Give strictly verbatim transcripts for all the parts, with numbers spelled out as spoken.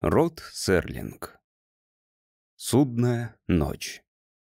Род Серлинг. Судная ночь.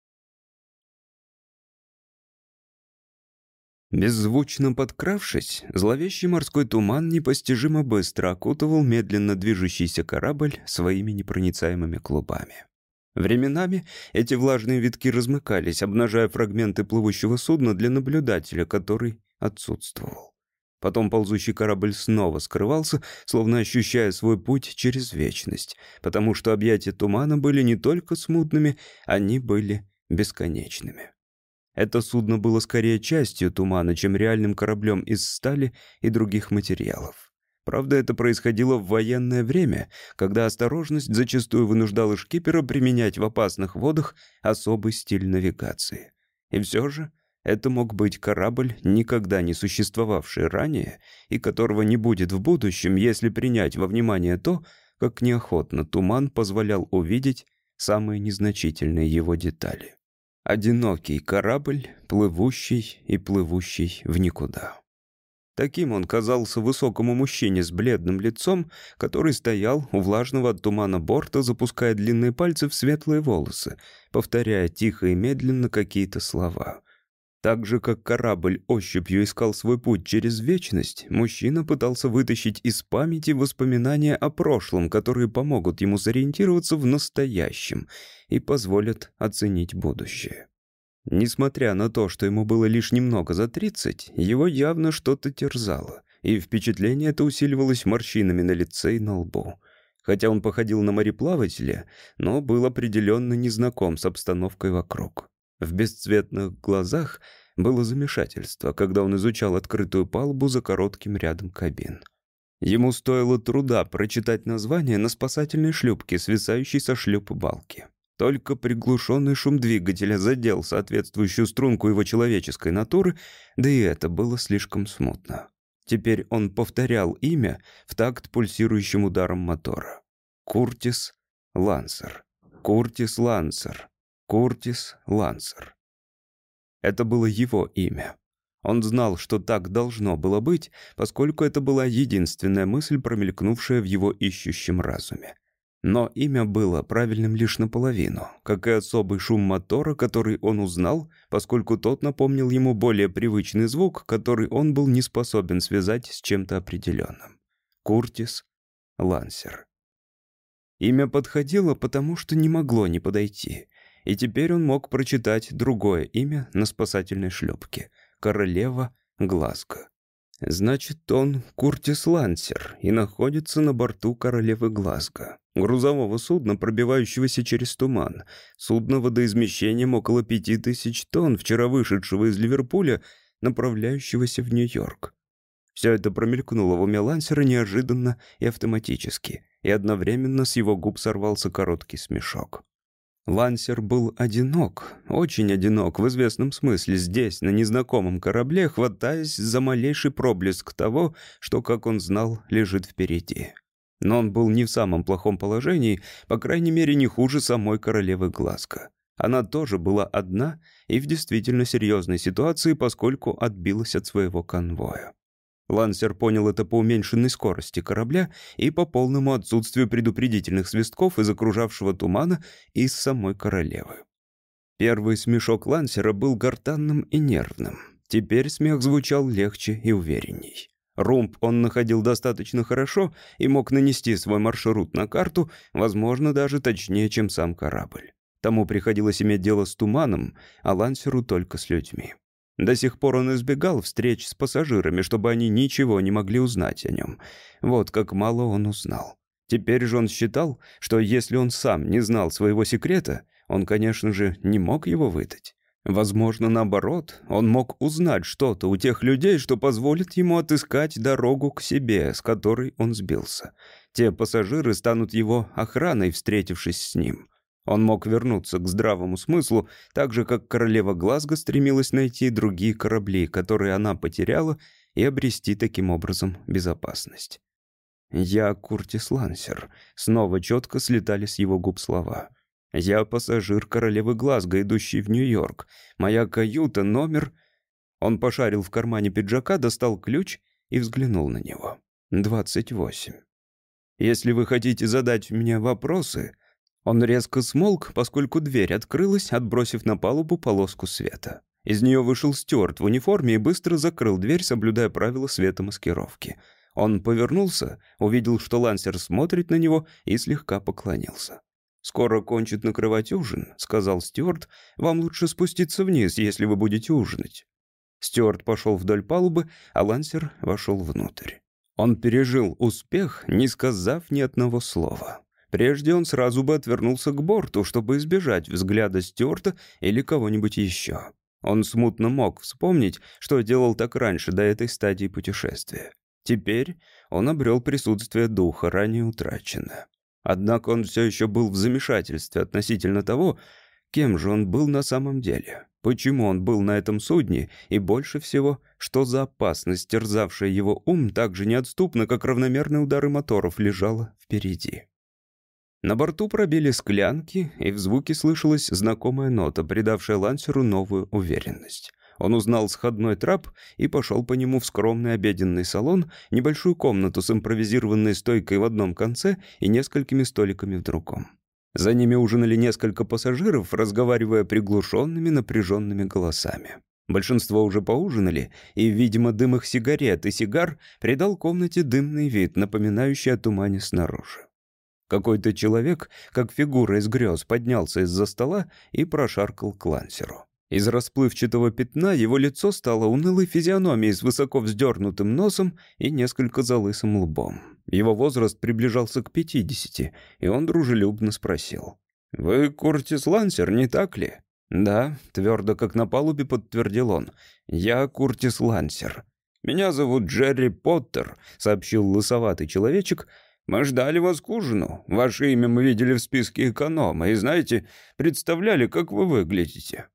Беззвучно подкравшись, зловещий морской туман непостижимо быстро окутывал медленно движущийся корабль своими непроницаемыми клубами. Временами эти влажные витки размыкались, обнажая фрагменты плывущего судна для наблюдателя, который отсутствовал. Потом ползущий корабль снова скрывался, словно ощущая свой путь через вечность, потому что объятия тумана были не только смутными, они были бесконечными. Это судно было скорее частью тумана, чем реальным кораблем из стали и других материалов. Правда, это происходило в военное время, когда осторожность зачастую вынуждала шкипера применять в опасных водах особый стиль навигации. И все же это мог быть корабль, никогда не существовавший ранее, и которого не будет в будущем, если принять во внимание то, как неохотно туман позволял увидеть самые незначительные его детали. Одинокий корабль, плывущий и плывущий в никуда. Таким он казался высокому мужчине с бледным лицом, который стоял у влажного от тумана борта, запуская длинные пальцы в светлые волосы, повторяя тихо и медленно какие-то слова. Так же, как корабль ощупью искал свой путь через вечность, мужчина пытался вытащить из памяти воспоминания о прошлом, которые помогут ему сориентироваться в настоящем и позволят оценить будущее. Несмотря на то, что ему было лишь немного за тридцать, его явно что-то терзало, и впечатление это усиливалось морщинами на лице и на лбу. Хотя он походил на мореплавателя, но был определенно незнаком с обстановкой вокруг. В бесцветных глазах было замешательство, когда он изучал открытую палубу за коротким рядом кабин. Ему стоило труда прочитать название на спасательной шлюпке, свисающей со шлюп балки. Только приглушенный шум двигателя задел соответствующую струнку его человеческой натуры, да и это было слишком смутно. Теперь он повторял имя в такт пульсирующим ударом мотора. Куртис Лансер. Куртис Лансер. Куртис Лансер. Это было его имя. Он знал, что так должно было быть, поскольку это была единственная мысль, промелькнувшая в его ищущем разуме. Но имя было правильным лишь наполовину, как и особый шум мотора, который он узнал, поскольку тот напомнил ему более привычный звук, который он был не способен связать с чем-то определенным. Куртис Лансер. Имя подходило, потому что не могло не подойти. И теперь он мог прочитать другое имя на спасательной шлюпке — Королева Глазго. Значит, он Куртис Лансер и находится на борту Королевы Глазго, грузового судна, пробивающегося через туман, судна водоизмещением около пяти тысяч тонн, вчера вышедшего из Ливерпуля, направляющегося в Нью-Йорк. Все это промелькнуло в уме Лансера неожиданно и автоматически, и одновременно с его губ сорвался короткий смешок. Лансер был одинок, очень одинок в известном смысле здесь, на незнакомом корабле, хватаясь за малейший проблеск того, что, как он знал, лежит впереди. Но он был не в самом плохом положении, по крайней мере, не хуже самой королевы Глазго. Она тоже была одна и в действительно серьезной ситуации, поскольку отбилась от своего конвоя. Лансер понял это по уменьшенной скорости корабля и по полному отсутствию предупредительных свистков из окружавшего тумана и из самой королевы. Первый смешок Лансера был гортанным и нервным. Теперь смех звучал легче и уверенней. Румб он находил достаточно хорошо и мог нанести свой маршрут на карту, возможно, даже точнее, чем сам корабль. Тому приходилось иметь дело с туманом, а Лансеру только с людьми. До сих пор он избегал встреч с пассажирами, чтобы они ничего не могли узнать о нем. Вот как мало он узнал. Теперь же он считал, что если он сам не знал своего секрета, он, конечно же, не мог его выдать. Возможно, наоборот, он мог узнать что-то у тех людей, что позволит ему отыскать дорогу к себе, с которой он сбился. Те пассажиры станут его охраной, встретившись с ним. Он мог вернуться к здравому смыслу, так же, как королева Глазго стремилась найти другие корабли, которые она потеряла, и обрести таким образом безопасность. «Я Куртис Лансер», — снова четко слетали с его губ слова. «Я пассажир королевы Глазго, идущий в Нью-Йорк. Моя каюта, номер...» Он пошарил в кармане пиджака, достал ключ и взглянул на него. «Двадцать восемь». Если вы хотите задать мне вопросы...» Он резко смолк, поскольку дверь открылась, отбросив на палубу полоску света. Из нее вышел Стюарт в униформе и быстро закрыл дверь, соблюдая правила светомаскировки. Он повернулся, увидел, что Лансер смотрит на него, и слегка поклонился. «Скоро кончит накрывать ужин», — сказал Стюарт. «Вам лучше спуститься вниз, если вы будете ужинать». Стюарт пошел вдоль палубы, а Лансер вошел внутрь. Он пережил успех, не сказав ни одного слова. Прежде он сразу бы отвернулся к борту, чтобы избежать взгляда Стюарта или кого-нибудь еще. Он смутно мог вспомнить, что делал так раньше, до этой стадии путешествия. Теперь он обрел присутствие духа, ранее утраченное. Однако он все еще был в замешательстве относительно того, кем же он был на самом деле, почему он был на этом судне, и больше всего, что за опасность, терзавшая его ум, так же неотступно, как равномерные удары моторов, лежала впереди. На борту пробили склянки, и в звуке слышалась знакомая нота, придавшая Лансеру новую уверенность. Он узнал сходной трап и пошел по нему в скромный обеденный салон, небольшую комнату с импровизированной стойкой в одном конце и несколькими столиками в другом. За ними ужинали несколько пассажиров, разговаривая приглушенными, напряженными голосами. Большинство уже поужинали, и, видимо, дым их сигарет и сигар придал комнате дымный вид, напоминающий о тумане снаружи. Какой-то человек, как фигура из грез, поднялся из-за стола и прошаркал к Лансеру. Из расплывчатого пятна его лицо стало унылой физиономией с высоко вздернутым носом и несколько залысым лбом. Его возраст приближался к пятидесяти, и он дружелюбно спросил: «Вы Куртис Лансер, не так ли?» «Да», — твердо, как на палубе, подтвердил он. «Я Куртис Лансер». «Меня зовут Джерри Поттер», — сообщил лысоватый человечек. «Мы ждали вас к ужину. Ваше имя мы видели в списке эконома, и, знаете, представляли, как вы выглядите».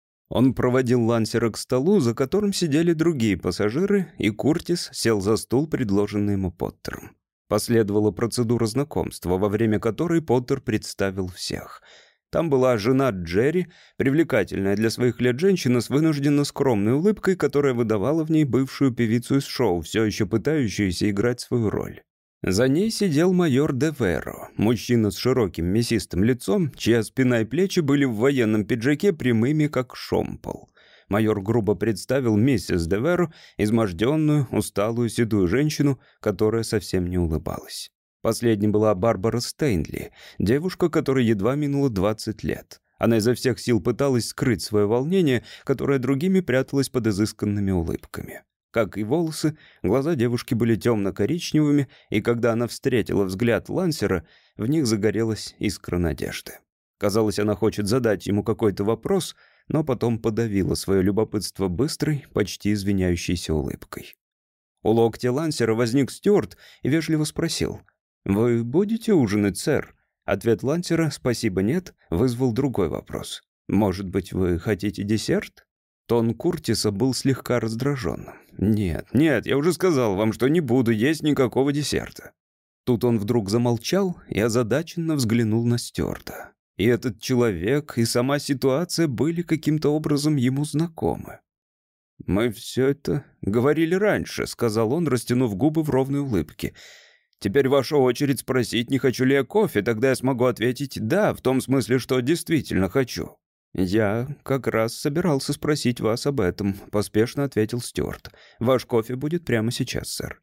Он проводил Лансера к столу, за которым сидели другие пассажиры, и Куртис сел за стул, предложенный ему Поттером. Последовала процедура знакомства, во время которой Поттер представил всех. Там была жена Джерри, привлекательная для своих лет женщина с вынужденно скромной улыбкой, которая выдавала в ней бывшую певицу из шоу, все еще пытающуюся играть свою роль. За ней сидел майор де Веро, мужчина с широким мясистым лицом, чья спина и плечи были в военном пиджаке прямыми, как шомпол. Майор грубо представил миссис де Веро, изможденную, усталую, седую женщину, которая совсем не улыбалась. Последней была Барбара Стейнли, девушка, которой едва минуло двадцать лет. Она изо всех сил пыталась скрыть свое волнение, которое другими пряталось под изысканными улыбками. Как и волосы, глаза девушки были темно-коричневыми, и когда она встретила взгляд Лансера, в них загорелась искра надежды. Казалось, она хочет задать ему какой-то вопрос, но потом подавила свое любопытство быстрой, почти извиняющейся улыбкой. У локтя Лансера возник Стюарт и вежливо спросил: «Вы будете ужинать, сэр?» Ответ Лансера «спасибо, нет» вызвал другой вопрос. «Может быть, вы хотите десерт?» Тон Куртиса был слегка раздраженным. «Нет, нет, я уже сказал вам, что не буду есть никакого десерта». Тут он вдруг замолчал и озадаченно взглянул на Стюарта. И этот человек, и сама ситуация были каким-то образом ему знакомы. «Мы все это говорили раньше», — сказал он, растянув губы в ровной улыбке. «Теперь ваша очередь спросить, не хочу ли я кофе, тогда я смогу ответить «да», в том смысле, что действительно хочу». «Я как раз собирался спросить вас об этом», — поспешно ответил Стюарт. «Ваш кофе будет прямо сейчас, сэр».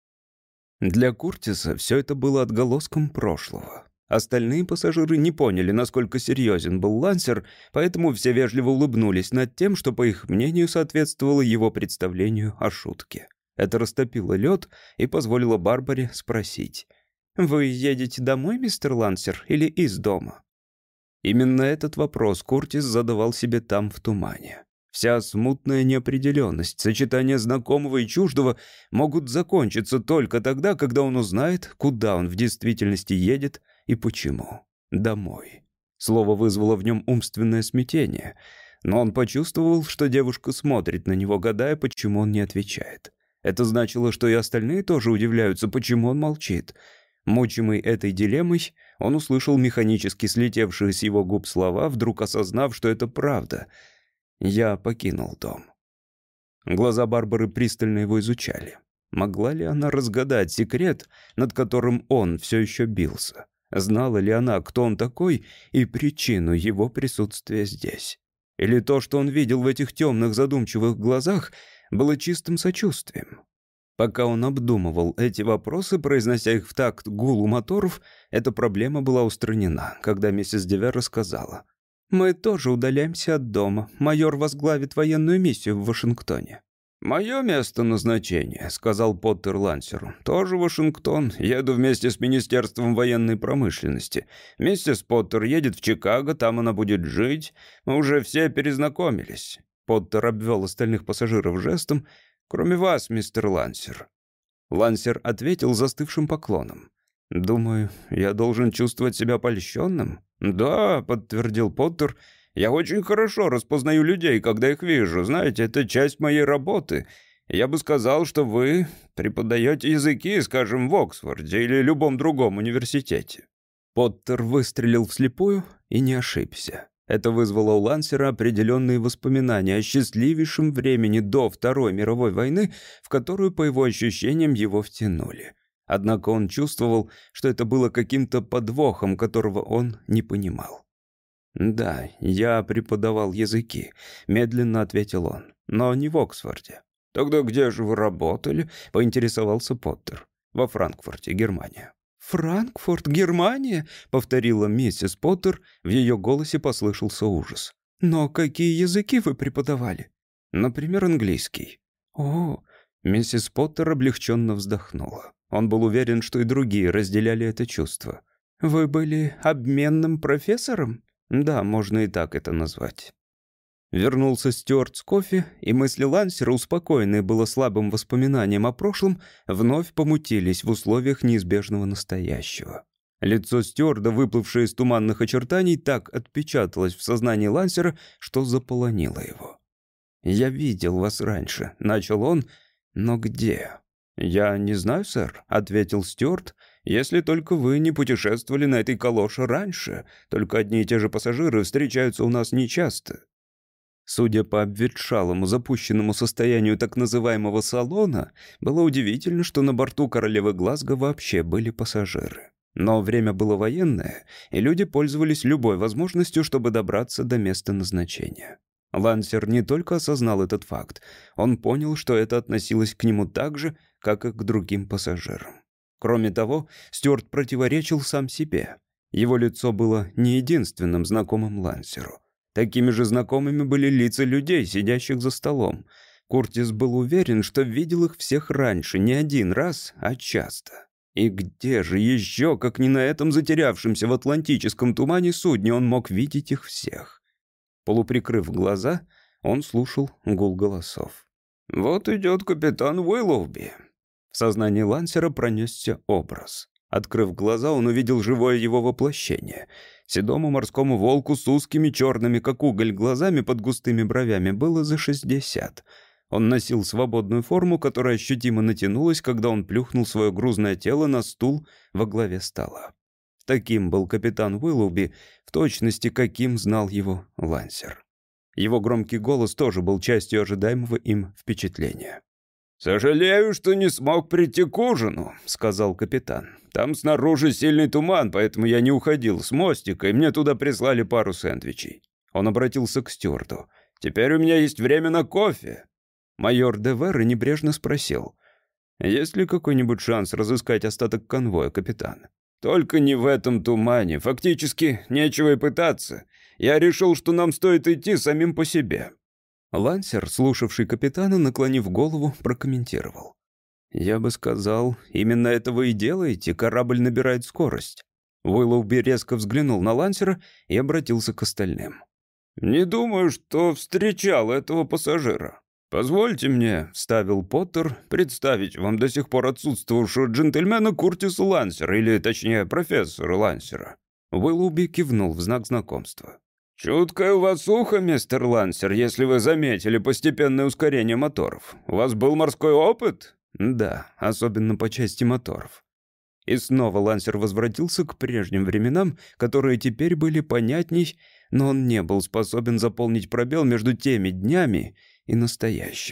Для Куртиса все это было отголоском прошлого. Остальные пассажиры не поняли, насколько серьезен был Лансер, поэтому все вежливо улыбнулись над тем, что, по их мнению, соответствовало его представлению о шутке. Это растопило лед и позволило Барбаре спросить: «Вы едете домой, мистер Лансер, или из дома?» Именно этот вопрос Куртис задавал себе там, в тумане. Вся смутная неопределенность, сочетание знакомого и чуждого могут закончиться только тогда, когда он узнает, куда он в действительности едет и почему. Домой. Слово вызвало в нем умственное смятение, но он почувствовал, что девушка смотрит на него, гадая, почему он не отвечает. Это значило, что и остальные тоже удивляются, почему он молчит. Мучимый этой дилеммой, он услышал механически слетевшие с его губ слова, вдруг осознав, что это правда. «Я покинул дом». Глаза Барбары пристально его изучали. Могла ли она разгадать секрет, над которым он все еще бился? Знала ли она, кто он такой, и причину его присутствия здесь? Или то, что он видел в этих темных задумчивых глазах, было чистым сочувствием? Пока он обдумывал эти вопросы, произнося их в такт гулу моторов, эта проблема была устранена, когда миссис Девер рассказала: «Мы тоже удаляемся от дома. Майор возглавит военную миссию в Вашингтоне». «Мое место назначения», — сказал Поттер Лансеру, — «тоже Вашингтон. Еду вместе с Министерством военной промышленности. Миссис Поттер едет в Чикаго, там она будет жить. Мы уже все перезнакомились». Поттер обвел остальных пассажиров жестом. «Кроме вас, мистер Лансер». Лансер ответил застывшим поклоном. «Думаю, я должен чувствовать себя польщенным?» «Да», — подтвердил Поттер, — «я очень хорошо распознаю людей, когда их вижу. Знаете, это часть моей работы. Я бы сказал, что вы преподаете языки, скажем, в Оксфорде или любом другом университете». Поттер выстрелил вслепую и не ошибся. Это вызвало у Лансера определенные воспоминания о счастливейшем времени до Второй мировой войны, в которую, по его ощущениям, его втянули. Однако он чувствовал, что это было каким-то подвохом, которого он не понимал. «Да, я преподавал языки», — медленно ответил он, — «но не в Оксфорде». «Тогда где же вы работали?» — поинтересовался Поттер. «Во Франкфурте, Германия». «Франкфурт, Германия?» — повторила миссис Поттер. В ее голосе послышался ужас. «Но какие языки вы преподавали?» «Например, английский». «О!» — миссис Поттер облегченно вздохнула. Он был уверен, что и другие разделяли это чувство. «Вы были обменным профессором?» «Да, можно и так это назвать». Вернулся Стюарт с кофе, и мысли Лансера, успокоенные было слабым воспоминанием о прошлом, вновь помутились в условиях неизбежного настоящего. Лицо Стюарда, выплывшее из туманных очертаний, так отпечаталось в сознании Лансера, что заполонило его. «Я видел вас раньше», — начал он, — «но где?» «Я не знаю, сэр», — ответил Стюарт, — «если только вы не путешествовали на этой калоше раньше, только одни и те же пассажиры встречаются у нас нечасто». Судя по обветшалому, запущенному состоянию так называемого салона, было удивительно, что на борту «Королевы Глазго» вообще были пассажиры. Но время было военное, и люди пользовались любой возможностью, чтобы добраться до места назначения. Лансер не только осознал этот факт, он понял, что это относилось к нему так же, как и к другим пассажирам. Кроме того, Стюарт противоречил сам себе. Его лицо было не единственным знакомым Лансеру. Такими же знакомыми были лица людей, сидящих за столом. Куртис был уверен, что видел их всех раньше, не один раз, а часто. И где же еще, как не на этом затерявшемся в атлантическом тумане судне, он мог видеть их всех? Полуприкрыв глаза, он слушал гул голосов. «Вот идет капитан Уиллоуби». В сознании Лансера пронесся образ. Открыв глаза, он увидел живое его воплощение. Седому морскому волку с узкими черными, как уголь, глазами под густыми бровями было за шестьдесят. Он носил свободную форму, которая ощутимо натянулась, когда он плюхнул свое грузное тело на стул во главе стола. Таким был капитан Уиллоуби, в точности, каким знал его Лансер. Его громкий голос тоже был частью ожидаемого им впечатления. «Сожалею, что не смог прийти к ужину», — сказал капитан. «Там снаружи сильный туман, поэтому я не уходил с мостика, и мне туда прислали пару сэндвичей». Он обратился к Стюарту. «Теперь у меня есть время на кофе». Майор де Верре небрежно спросил: «Есть ли какой-нибудь шанс разыскать остаток конвоя, капитан?» «Только не в этом тумане. Фактически нечего и пытаться. Я решил, что нам стоит идти самим по себе». Лансер, слушавший капитана, наклонив голову, прокомментировал: «Я бы сказал, именно этого и делаете, корабль набирает скорость». Уиллоуби резко взглянул на Лансера и обратился к остальным. «Не думаю, что встречал этого пассажира. Позвольте мне, — вставил Поттер, — представить вам до сих пор отсутствовавшего джентльмена Куртиса Лансера, или, точнее, профессора Лансера». Уиллоуби кивнул в знак знакомства. «Чуткое у вас ухо, мистер Лансер, если вы заметили постепенное ускорение моторов. У вас был морской опыт?» «Да, особенно по части моторов». И снова Лансер возвратился к прежним временам, которые теперь были понятней, но он не был способен заполнить пробел между теми днями и настоящим.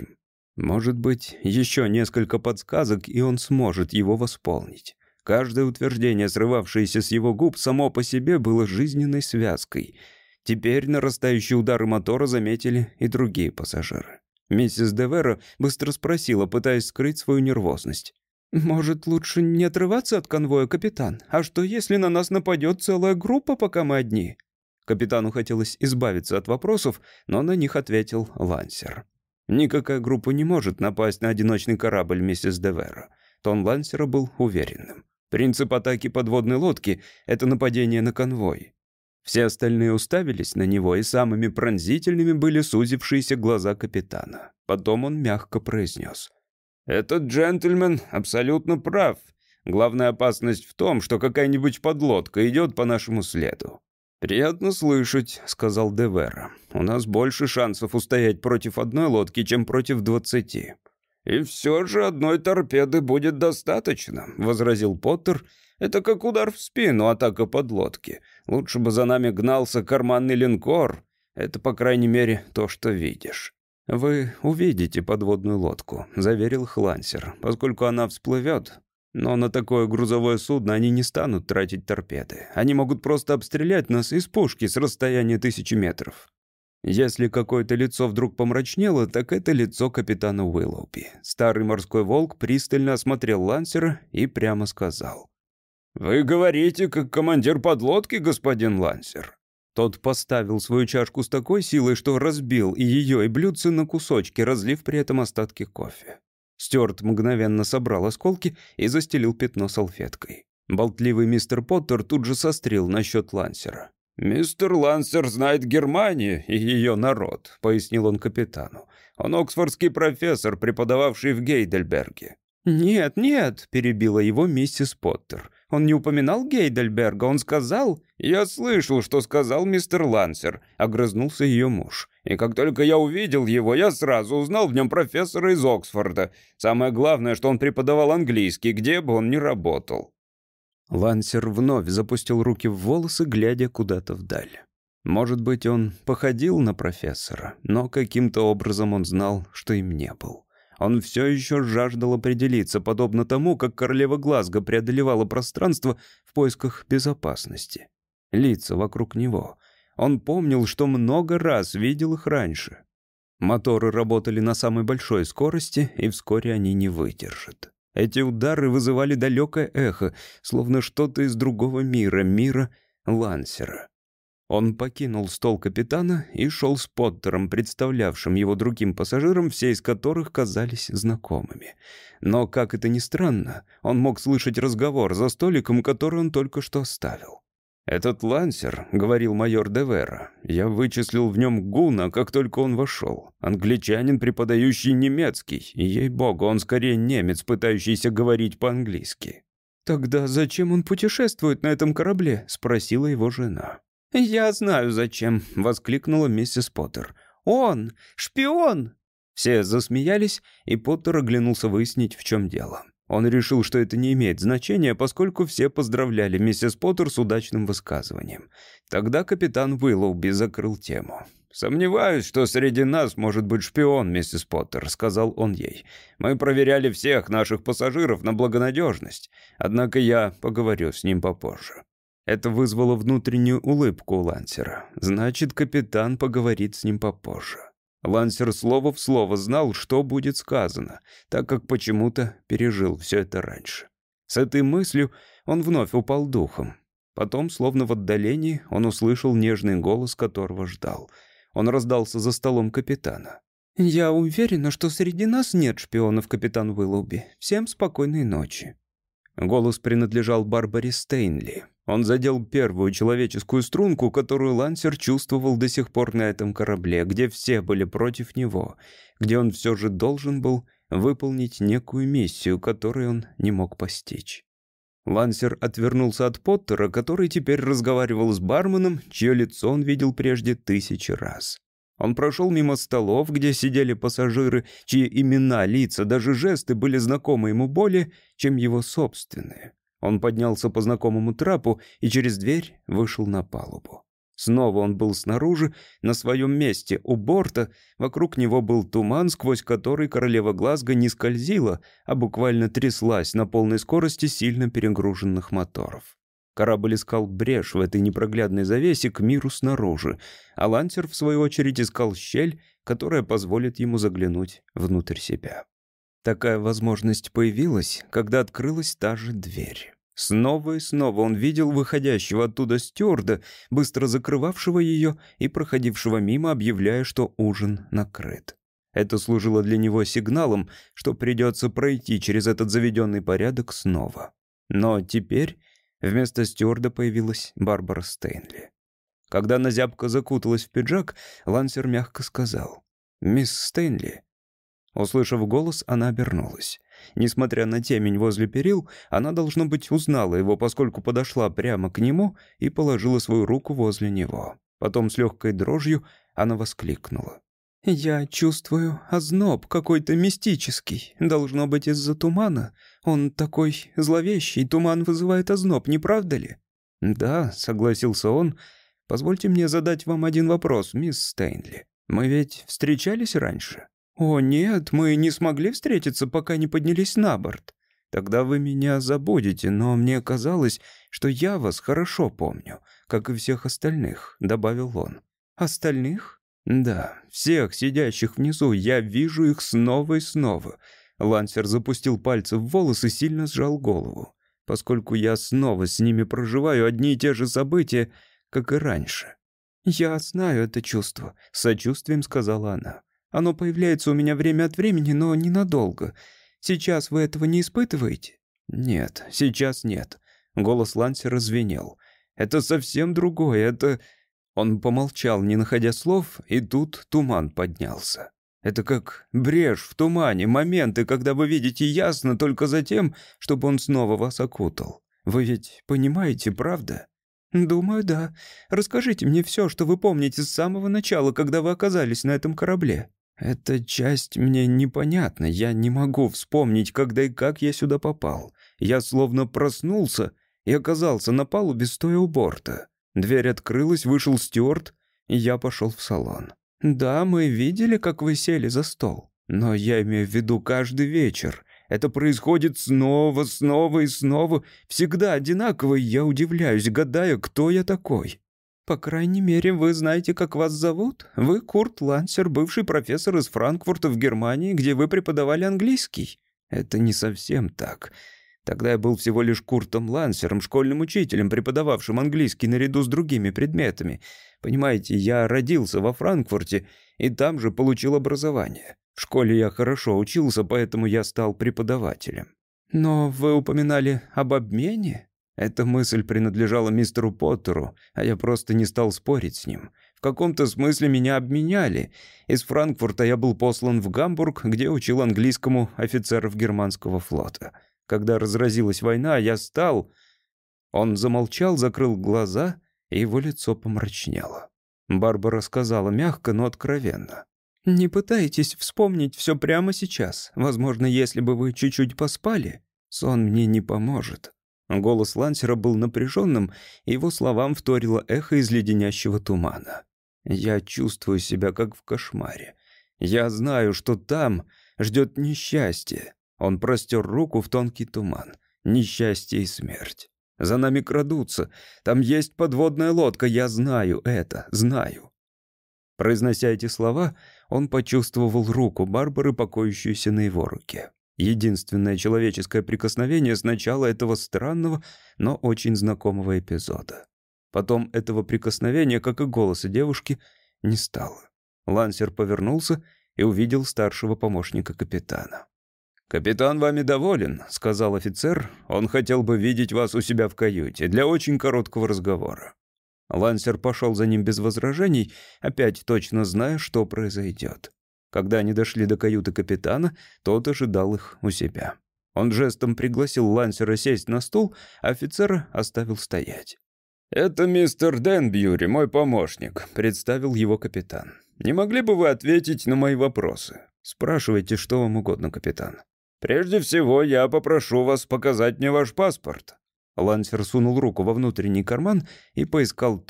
Может быть, еще несколько подсказок, и он сможет его восполнить. Каждое утверждение, срывавшееся с его губ, само по себе было жизненной связкой. Теперь нарастающие удары мотора заметили и другие пассажиры. Миссис Девера быстро спросила, пытаясь скрыть свою нервозность. «Может, лучше не отрываться от конвоя, капитан? А что, если на нас нападет целая группа, пока мы одни?» Капитану хотелось избавиться от вопросов, но на них ответил Лансер. «Никакая группа не может напасть на одиночный корабль, миссис Девера». Тон Лансера был уверенным. «Принцип атаки подводной лодки — это нападение на конвой». Все остальные уставились на него, и самыми пронзительными были сузившиеся глаза капитана. Потом он мягко произнес: «Этот джентльмен абсолютно прав. Главная опасность в том, что какая-нибудь подлодка идет по нашему следу». «Приятно слышать», — сказал Девера. «У нас больше шансов устоять против одной лодки, чем против двадцати». «И все же одной торпеды будет достаточно», — возразил Поттер. «Это как удар в спину, атака подлодки. Лучше бы за нами гнался карманный линкор. Это, по крайней мере, то, что видишь». «Вы увидите подводную лодку», — заверил Лансер, «поскольку она всплывет. Но на такое грузовое судно они не станут тратить торпеды. Они могут просто обстрелять нас из пушки с расстояния тысячи метров». Если какое-то лицо вдруг помрачнело, так это лицо капитана Уиллоуби. Старый морской волк пристально осмотрел Лансера и прямо сказал: «Вы говорите, как командир подлодки, господин Лансер». Тот поставил свою чашку с такой силой, что разбил и ее, и блюдце на кусочки, разлив при этом остатки кофе. Стюарт мгновенно собрал осколки и застелил пятно салфеткой. Болтливый мистер Поттер тут же сострил насчет Лансера. «Мистер Лансер знает Германию и ее народ», — пояснил он капитану. «Он оксфордский профессор, преподававший в Гейдельберге». «Нет, нет», — перебила его миссис Поттер. «Он не упоминал Гейдельберга, он сказал...» «Я слышал, что сказал мистер Лансер», — огрызнулся ее муж. «И как только я увидел его, я сразу узнал в нем профессора из Оксфорда. Самое главное, что он преподавал английский, где бы он ни работал». Лансер вновь запустил руки в волосы, глядя куда-то вдаль. Может быть, он походил на профессора, но каким-то образом он знал, что им не был. Он все еще жаждал определиться, подобно тому, как королева Глазго преодолевала пространство в поисках безопасности. Лица вокруг него. Он помнил, что много раз видел их раньше. Моторы работали на самой большой скорости, и вскоре они не выдержат. Эти удары вызывали далекое эхо, словно что-то из другого мира, мира Лансера. Он покинул стол капитана и шел с Поттером, представлявшим его другим пассажирам, все из которых казались знакомыми. Но, как это ни странно, он мог слышать разговор за столиком, который он только что оставил. «Этот Лансер, — говорил майор Девера, — я вычислил в нем гуна, как только он вошел. Англичанин, преподающий немецкий, и, ей-богу, он скорее немец, пытающийся говорить по-английски». «Тогда зачем он путешествует на этом корабле?» — спросила его жена. «Я знаю, зачем», — воскликнула миссис Поттер. «Он! Шпион!» Все засмеялись, и Поттер оглянулся выяснить, в чем дело. Он решил, что это не имеет значения, поскольку все поздравляли миссис Поттер с удачным высказыванием. Тогда капитан Уиллоуби закрыл тему. «Сомневаюсь, что среди нас может быть шпион, миссис Поттер», — сказал он ей. «Мы проверяли всех наших пассажиров на благонадежность, однако я поговорю с ним попозже». Это вызвало внутреннюю улыбку у Лансера. Значит, капитан поговорит с ним попозже. Лансер слово в слово знал, что будет сказано, так как почему-то пережил все это раньше. С этой мыслью он вновь упал духом. Потом, словно в отдалении, он услышал нежный голос, которого ждал. Он раздался за столом капитана. «Я уверена, что среди нас нет шпионов, капитан Уиллоуби. Всем спокойной ночи». Голос принадлежал Барбаре Стейнли. Он задел первую человеческую струнку, которую Лансер чувствовал до сих пор на этом корабле, где все были против него, где он все же должен был выполнить некую миссию, которую он не мог постичь. Лансер отвернулся от Поттера, который теперь разговаривал с барменом, чье лицо он видел прежде тысячи раз. Он прошел мимо столов, где сидели пассажиры, чьи имена, лица, даже жесты были знакомы ему более, чем его собственные. Он поднялся по знакомому трапу и через дверь вышел на палубу. Снова он был снаружи, на своем месте, у борта. Вокруг него был туман, сквозь который королева Глазго не скользила, а буквально тряслась на полной скорости сильно перегруженных моторов. Корабль искал брешь в этой непроглядной завесе к миру снаружи, а Лансер, в свою очередь, искал щель, которая позволит ему заглянуть внутрь себя. Такая возможность появилась, когда открылась та же дверь. Снова и снова он видел выходящего оттуда стюарда, быстро закрывавшего ее и проходившего мимо, объявляя, что ужин накрыт. Это служило для него сигналом, что придется пройти через этот заведенный порядок снова. Но теперь вместо стюарда появилась Барбара Стейнли. Когда она зябко закуталась в пиджак, Лансер мягко сказал: «Мисс Стейнли». Услышав голос, она обернулась. Несмотря на темень возле перил, она, должно быть, узнала его, поскольку подошла прямо к нему и положила свою руку возле него. Потом с легкой дрожью она воскликнула: «Я чувствую озноб какой-то мистический. Должно быть из-за тумана. Он такой зловещий, туман вызывает озноб, не правда ли?» «Да», — согласился он. «Позвольте мне задать вам один вопрос, мисс Стейнли. Мы ведь встречались раньше?» «О, нет, мы не смогли встретиться, пока не поднялись на борт. Тогда вы меня забудете, но мне казалось, что я вас хорошо помню, как и всех остальных», — добавил он. «Остальных?» «Да, всех сидящих внизу, я вижу их снова и снова». Лансер запустил пальцы в волосы и сильно сжал голову. «Поскольку я снова с ними проживаю одни и те же события, как и раньше». «Я знаю это чувство», — с сочувствием сказала она. «Оно появляется у меня время от времени, но ненадолго. Сейчас вы этого не испытываете?» «Нет, сейчас нет». Голос Лансера звенел. «Это совсем другое, это...» Он помолчал, не находя слов, и тут туман поднялся. «Это как брешь в тумане, моменты, когда вы видите ясно только за тем, чтобы он снова вас окутал. Вы ведь понимаете, правда?» «Думаю, да. Расскажите мне все, что вы помните с самого начала, когда вы оказались на этом корабле». «Эта часть мне непонятна. Я не могу вспомнить, когда и как я сюда попал. Я словно проснулся и оказался на палубе, стоя у борта. Дверь открылась, вышел стюард, и я пошел в салон. Да, мы видели, как вы сели за стол. Но я имею в виду каждый вечер. Это происходит снова, снова и снова. Всегда одинаково, и я удивляюсь, гадая, кто я такой». «По крайней мере, вы знаете, как вас зовут? Вы Курт Лансер, бывший профессор из Франкфурта в Германии, где вы преподавали английский». «Это не совсем так. Тогда я был всего лишь Куртом Лансером, школьным учителем, преподававшим английский наряду с другими предметами. Понимаете, я родился во Франкфурте и там же получил образование. В школе я хорошо учился, поэтому я стал преподавателем». «Но вы упоминали об обмене?» Эта мысль принадлежала мистеру Поттеру, а я просто не стал спорить с ним. В каком-то смысле меня обменяли. Из Франкфурта я был послан в Гамбург, где учил английскому офицеров германского флота. Когда разразилась война, я стал...» Он замолчал, закрыл глаза, и его лицо помрачнело. Барбара сказала мягко, но откровенно: «Не пытайтесь вспомнить все прямо сейчас. Возможно, если бы вы чуть-чуть поспали, сон мне не поможет». Голос Лансера был напряженным, и его словам вторило эхо из леденящего тумана. «Я чувствую себя как в кошмаре. Я знаю, что там ждет несчастье». Он простер руку в тонкий туман. «Несчастье и смерть. За нами крадутся. Там есть подводная лодка. Я знаю это, знаю». Произнося эти слова, он почувствовал руку Барбары, покоящуюся на его руке. Единственное человеческое прикосновение с начала этого странного, но очень знакомого эпизода. Потом этого прикосновения, как и голоса девушки, не стало. Лансер повернулся и увидел старшего помощника капитана. «Капитан вами доволен», — сказал офицер. «Он хотел бы видеть вас у себя в каюте для очень короткого разговора». Лансер пошел за ним без возражений, опять точно зная, что произойдет. Когда они дошли до каюты капитана, тот ожидал их у себя. Он жестом пригласил Лансера сесть на стул, а офицера оставил стоять. «Это мистер Денбьюри, мой помощник», — представил его капитан. «Не могли бы вы ответить на мои вопросы?» «Спрашивайте, что вам угодно, капитан». «Прежде всего, я попрошу вас показать мне ваш паспорт». Лансер сунул руку во внутренний карман и поискал то,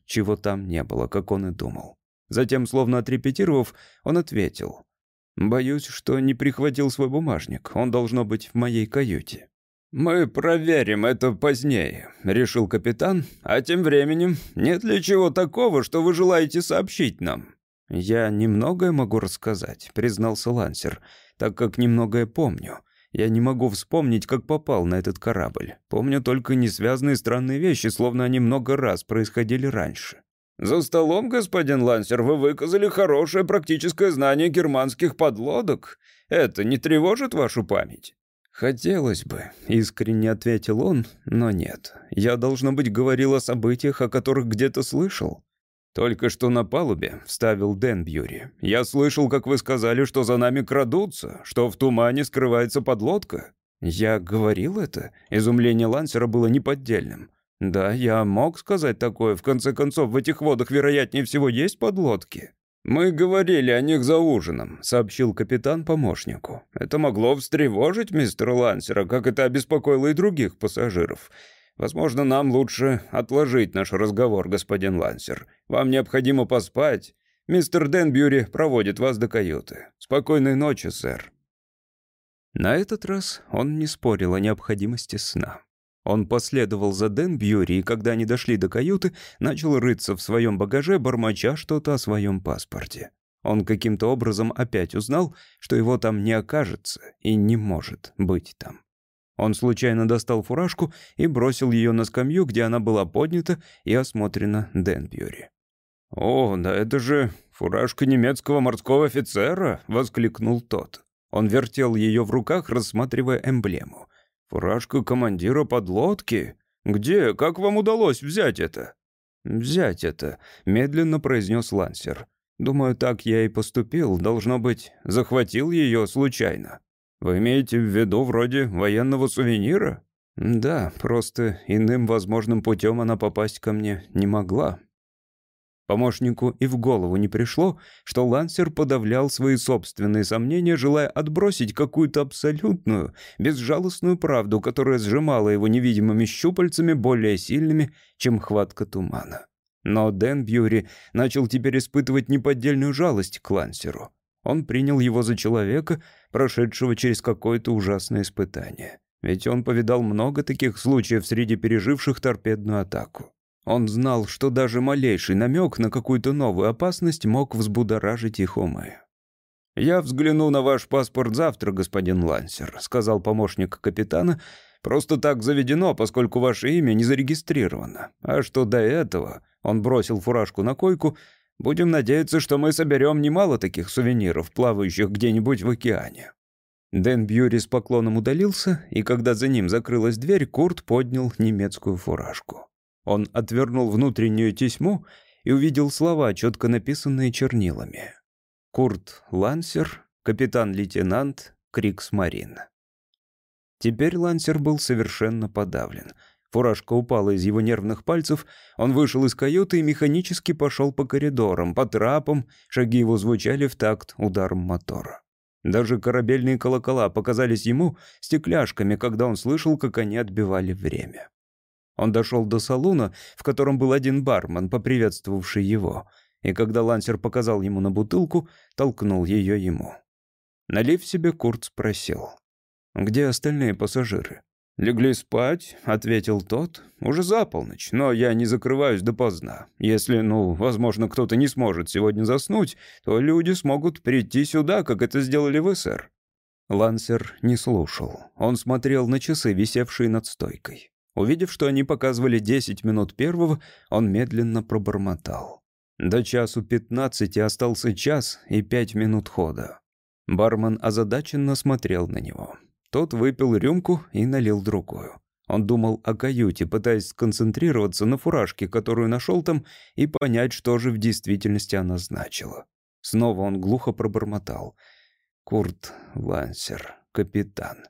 чего там не было, как он и думал. Затем, словно отрепетировав, он ответил: «Боюсь, что не прихватил свой бумажник. Он должно быть в моей каюте». «Мы проверим это позднее», — решил капитан. «А тем временем, нет ли чего такого, что вы желаете сообщить нам?» «Я немногое могу рассказать», — признался Лансер, «так как немногое помню. Я не могу вспомнить, как попал на этот корабль. Помню только несвязные странные вещи, словно они много раз происходили раньше». «За столом, господин Лансер, вы выказали хорошее практическое знание германских подлодок. Это не тревожит вашу память?» «Хотелось бы», — искренне ответил он, — «но нет. Я, должно быть, говорил о событиях, о которых где-то слышал». «Только что на палубе», — вставил Денбьюри. «Я слышал, как вы сказали, что за нами крадутся, что в тумане скрывается подлодка». «Я говорил это?» Изумление Лансера было неподдельным. «Да, я мог сказать такое. В конце концов, в этих водах, вероятнее всего, есть подлодки». «Мы говорили о них за ужином», — сообщил капитан помощнику. «Это могло встревожить мистера Лансера, как это обеспокоило и других пассажиров. Возможно, нам лучше отложить наш разговор, господин Лансер. Вам необходимо поспать. Мистер Денбьюри проводит вас до каюты. Спокойной ночи, сэр». На этот раз он не спорил о необходимости сна. Он последовал за Денбьюри, и когда они дошли до каюты, начал рыться в своем багаже, бормоча что-то о своем паспорте. Он каким-то образом опять узнал, что его там не окажется и не может быть там. Он случайно достал фуражку и бросил ее на скамью, где она была поднята и осмотрена Денбьюри. «О, да это же фуражка немецкого морского офицера!» — воскликнул тот. Он вертел ее в руках, рассматривая эмблему. «Фуражка командира подлодки? Где? Как вам удалось взять это?» «Взять это», — медленно произнес Лансер. «Думаю, так я и поступил. Должно быть, захватил ее случайно». «Вы имеете в виду вроде военного сувенира?» «Да, просто иным возможным путем она попасть ко мне не могла». Помощнику и в голову не пришло, что Лансер подавлял свои собственные сомнения, желая отбросить какую-то абсолютную, безжалостную правду, которая сжимала его невидимыми щупальцами, более сильными, чем хватка тумана. Но Денбьюри начал теперь испытывать неподдельную жалость к Лансеру. Он принял его за человека, прошедшего через какое-то ужасное испытание. Ведь он повидал много таких случаев среди переживших торпедную атаку. Он знал, что даже малейший намек на какую-то новую опасность мог взбудоражить их умы. «Я взгляну на ваш паспорт завтра, господин Лансер», — сказал помощник капитана. «Просто так заведено, поскольку ваше имя не зарегистрировано. А что до этого...» — он бросил фуражку на койку. «Будем надеяться, что мы соберем немало таких сувениров, плавающих где-нибудь в океане». Денбьюри с поклоном удалился, и когда за ним закрылась дверь, Курт поднял немецкую фуражку. Он отвернул внутреннюю тесьму и увидел слова, четко написанные чернилами. «Курт Лансер, капитан-лейтенант, Криксмарин». Теперь Лансер был совершенно подавлен. Фуражка упала из его нервных пальцев, он вышел из каюты и механически пошел по коридорам, по трапам, шаги его звучали в такт ударом мотора. Даже корабельные колокола показались ему стекляшками, когда он слышал, как они отбивали время. Он дошел до салуна, в котором был один бармен, поприветствовавший его, и когда Лансер показал ему на бутылку, толкнул ее ему. Налив себе, Курт спросил: «Где остальные пассажиры?» «Легли спать», — ответил тот. «Уже за полночь, но я не закрываюсь допоздна. Если, ну, возможно, кто-то не сможет сегодня заснуть, то люди смогут прийти сюда, как это сделали вы, сэр». Лансер не слушал. Он смотрел на часы, висевшие над стойкой. Увидев, что они показывали десять минут первого, он медленно пробормотал: «До часу пятнадцати остался час и пять минут хода». Бармен озадаченно смотрел на него. Тот выпил рюмку и налил другую. Он думал о каюте, пытаясь сконцентрироваться на фуражке, которую нашел там, и понять, что же в действительности она значила. Снова он глухо пробормотал: «Курт Лансер, капитан».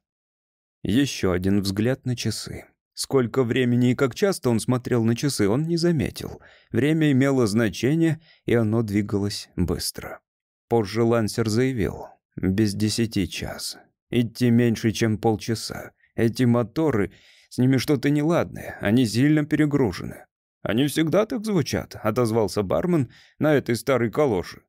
Еще один взгляд на часы. Сколько времени и как часто он смотрел на часы, он не заметил. Время имело значение, и оно двигалось быстро. Позже Лансер заявил: «Без десяти час. Идти меньше, чем полчаса. Эти моторы, с ними что-то неладное, они сильно перегружены». «Они всегда так звучат», — отозвался бармен на этой старой калоши.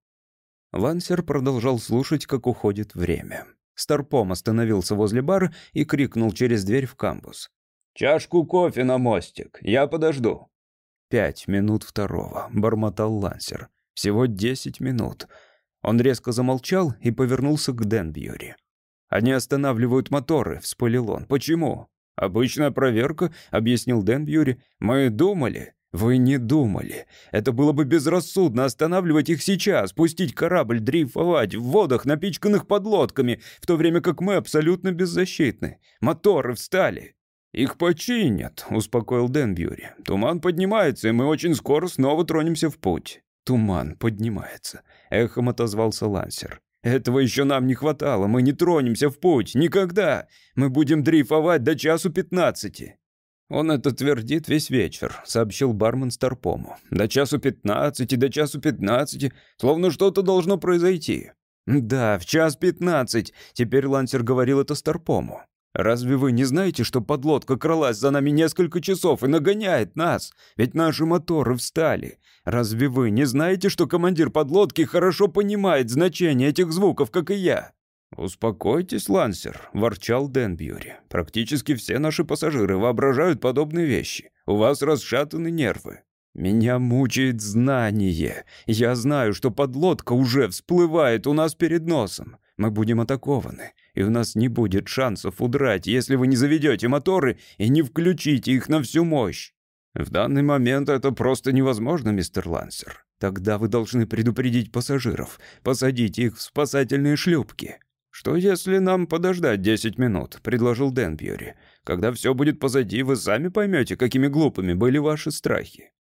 Лансер продолжал слушать, как уходит время. Старпом остановился возле бара и крикнул через дверь в камбус. «Чашку кофе на мостик, я подожду». «Пять минут второго», — бормотал Лансер. «Всего десять минут». Он резко замолчал и повернулся к Денбьюри. «Они останавливают моторы», — вспылил он. «Почему?» «Обычная проверка», — объяснил Денбьюри. «Мы думали». «Вы не думали. Это было бы безрассудно останавливать их сейчас, пустить корабль дрейфовать в водах, напичканных подлодками, в то время как мы абсолютно беззащитны. Моторы встали». «Их починят», — успокоил Денбьюри. «Туман поднимается, и мы очень скоро снова тронемся в путь». «Туман поднимается», — эхом отозвался Лансер. «Этого еще нам не хватало. Мы не тронемся в путь. Никогда. Мы будем дрейфовать до часу пятнадцати». «Он это твердит весь вечер», — сообщил бармен Старпому. «До часу пятнадцати, до часу пятнадцати. Словно что-то должно произойти». «Да, в час пятнадцать», — теперь Лансер говорил это Старпому. «Разве вы не знаете, что подлодка кралась за нами несколько часов и нагоняет нас? Ведь наши моторы встали. Разве вы не знаете, что командир подлодки хорошо понимает значение этих звуков, как и я?» «Успокойтесь, Лансер», — ворчал Денбьюри. «Практически все наши пассажиры воображают подобные вещи. У вас расшатаны нервы». «Меня мучает знание. Я знаю, что подлодка уже всплывает у нас перед носом. Мы будем атакованы, и у нас не будет шансов удрать, если вы не заведете моторы и не включите их на всю мощь». «В данный момент это просто невозможно, мистер Лансер. Тогда вы должны предупредить пассажиров, посадить их в спасательные шлюпки». «Что если нам подождать десять минут?» — предложил Денбьюри. «Когда все будет позади, вы сами поймете, какими глупыми были ваши страхи».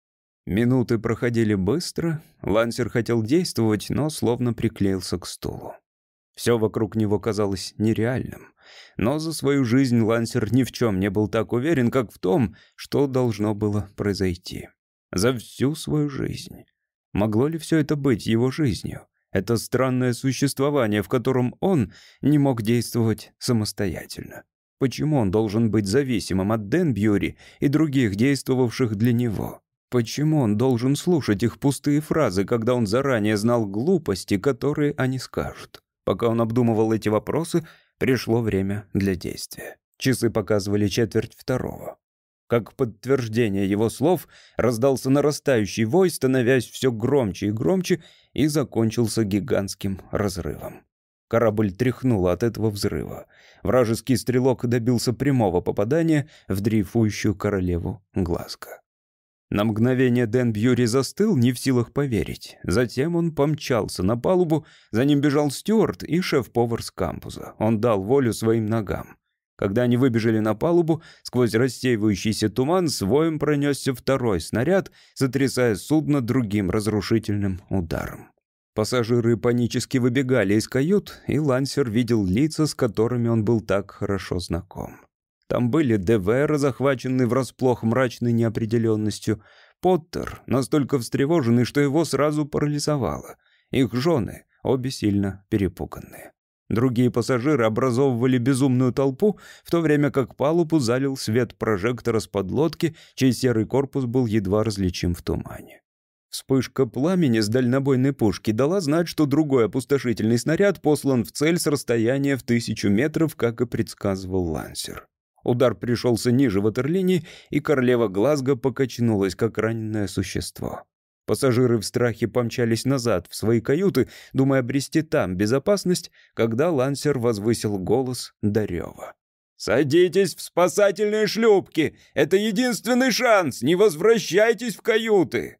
Минуты проходили быстро. Лансер хотел действовать, но словно приклеился к стулу. Все вокруг него казалось нереальным. Но за свою жизнь Лансер ни в чем не был так уверен, как в том, что должно было произойти. За всю свою жизнь. Могло ли все это быть его жизнью? Это странное существование, в котором он не мог действовать самостоятельно. Почему он должен быть зависимым от Денбьюри и других, действовавших для него? Почему он должен слушать их пустые фразы, когда он заранее знал глупости, которые они скажут? Пока он обдумывал эти вопросы, пришло время для действия. Часы показывали четверть второго. Как подтверждение его слов, раздался нарастающий вой, становясь все громче и громче, и закончился гигантским разрывом. Корабль тряхнуло от этого взрыва. Вражеский стрелок добился прямого попадания в дрейфующую королеву Глазго. На мгновение Денбьюри застыл, не в силах поверить. Затем он помчался на палубу, за ним бежал стюарт и шеф-повар с камбуза. Он дал волю своим ногам. Когда они выбежали на палубу, сквозь рассеивающийся туман с воем пронесся второй снаряд, сотрясая судно другим разрушительным ударом. Пассажиры панически выбегали из кают, и Лансер видел лица, с которыми он был так хорошо знаком. Там были Девера, захваченный врасплох мрачной неопределенностью, Поттер, настолько встревоженный, что его сразу парализовало, их жены, обе сильно перепуганные. Другие пассажиры образовывали безумную толпу, в то время как палубу залил свет прожектора с подлодки, чей серый корпус был едва различим в тумане. Вспышка пламени с дальнобойной пушки дала знать, что другой опустошительный снаряд послан в цель с расстояния в тысячу метров, как и предсказывал Лансер. Удар пришелся ниже ватерлинии, и королева Глазго покачнулась, как раненое существо. Пассажиры в страхе помчались назад в свои каюты, думая обрести там безопасность, когда Лансер возвысил голос до рева. «Садитесь в спасательные шлюпки! Это единственный шанс! Не возвращайтесь в каюты!»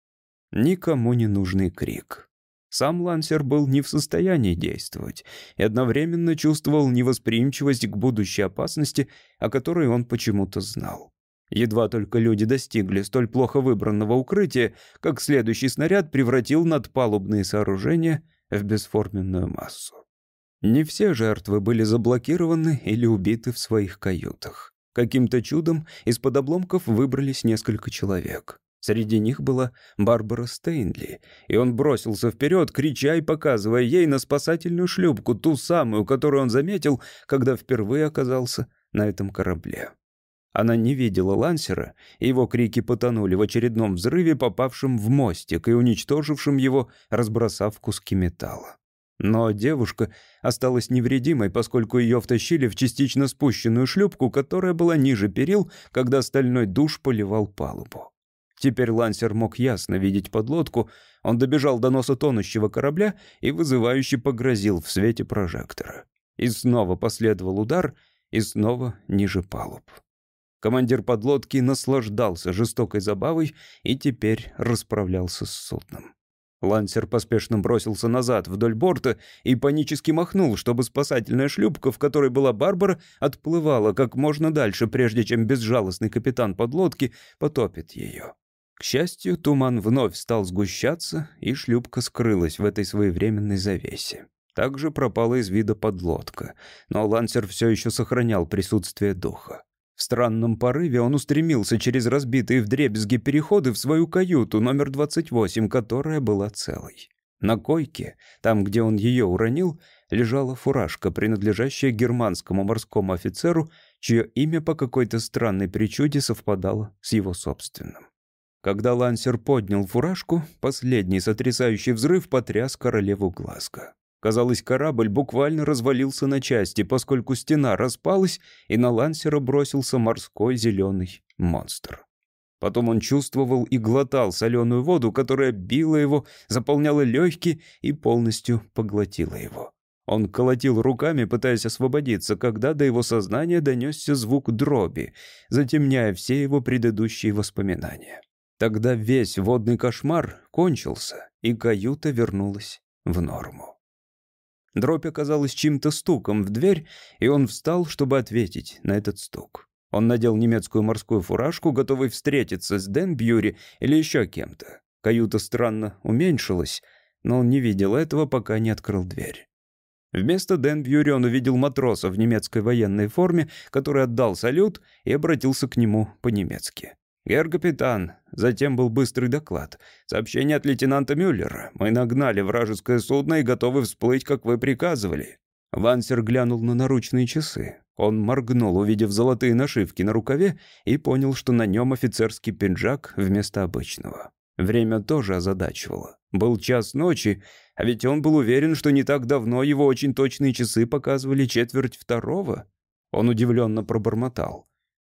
Никому не нужный крик. Сам Лансер был не в состоянии действовать и одновременно чувствовал невосприимчивость к будущей опасности, о которой он почему-то знал. Едва только люди достигли столь плохо выбранного укрытия, как следующий снаряд превратил надпалубные сооружения в бесформенную массу. Не все жертвы были заблокированы или убиты в своих каютах. Каким-то чудом из-под обломков выбрались несколько человек. Среди них была Барбара Стейнли, и он бросился вперед, крича и показывая ей на спасательную шлюпку, ту самую, которую он заметил, когда впервые оказался на этом корабле. Она не видела Лансера, и его крики потонули в очередном взрыве, попавшем в мостик и уничтожившем его, разбросав куски металла. Но девушка осталась невредимой, поскольку ее втащили в частично спущенную шлюпку, которая была ниже перил, когда стальной душ поливал палубу. Теперь Лансер мог ясно видеть подлодку. Он добежал до носа тонущего корабля и вызывающе погрозил в свете прожектора. И снова последовал удар, и снова ниже палуб. Командир подлодки наслаждался жестокой забавой и теперь расправлялся с судном. Лансер поспешно бросился назад вдоль борта и панически махнул, чтобы спасательная шлюпка, в которой была Барбара, отплывала как можно дальше, прежде чем безжалостный капитан подлодки потопит ее. К счастью, туман вновь стал сгущаться, и шлюпка скрылась в этой своевременной завесе. Также пропала из вида подлодка, но Лансер все еще сохранял присутствие духа. В странном порыве он устремился через разбитые вдребезги переходы в свою каюту номер двадцать восемь, которая была целой. На койке, там, где он ее уронил, лежала фуражка, принадлежащая германскому морскому офицеру, чье имя по какой-то странной причуде совпадало с его собственным. Когда Лансер поднял фуражку, последний сотрясающий взрыв потряс королеву Глазго. Казалось, корабль буквально развалился на части, поскольку стена распалась, и на Лансера бросился морской зеленый монстр. Потом он чувствовал и глотал соленую воду, которая била его, заполняла легкие и полностью поглотила его. Он колотил руками, пытаясь освободиться, когда до его сознания донесся звук дроби, затемняя все его предыдущие воспоминания. Тогда весь водный кошмар кончился, и каюта вернулась в норму. Дробь оказалась чьим-то стуком в дверь, и он встал, чтобы ответить на этот стук. Он надел немецкую морскую фуражку, готовый встретиться с Дэн Бьюри или еще кем-то. Каюта странно уменьшилась, но он не видел этого, пока не открыл дверь. Вместо Дэн Бьюри он увидел матроса в немецкой военной форме, который отдал салют и обратился к нему по-немецки. «Герр капитан», затем был быстрый доклад. «Сообщение от лейтенанта Мюллера. Мы нагнали вражеское судно и готовы всплыть, как вы приказывали». Лансер глянул на наручные часы. Он моргнул, увидев золотые нашивки на рукаве, и понял, что на нем офицерский пиджак вместо обычного. Время тоже озадачивало. Был час ночи, а ведь он был уверен, что не так давно его очень точные часы показывали четверть второго. Он удивленно пробормотал.